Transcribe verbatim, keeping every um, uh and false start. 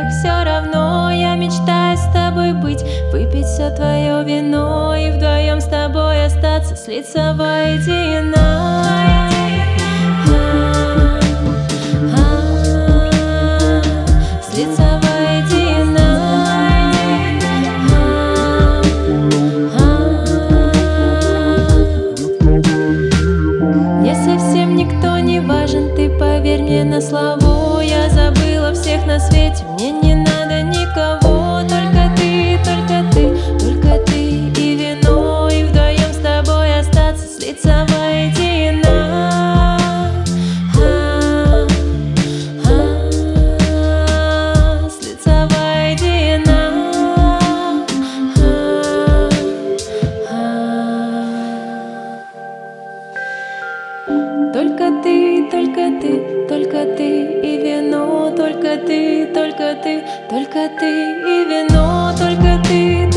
крыльях все равно. Я мечтаю с тобой быть, выпить все твое вино и вдвоем с тобой остаться, слиться воедино. Слиться воедино. Мне совсем никто не важен, ты поверь мне на слово. Я забыла всех на свете, мне не надо никого. Только ты, только ты, только ты и вино, и вдвоем с тобой остаться, слиться воедино. Слиться воедино. Только ты, только ты, только ты и вино, только ты, только ты, только ты и вино, только ты.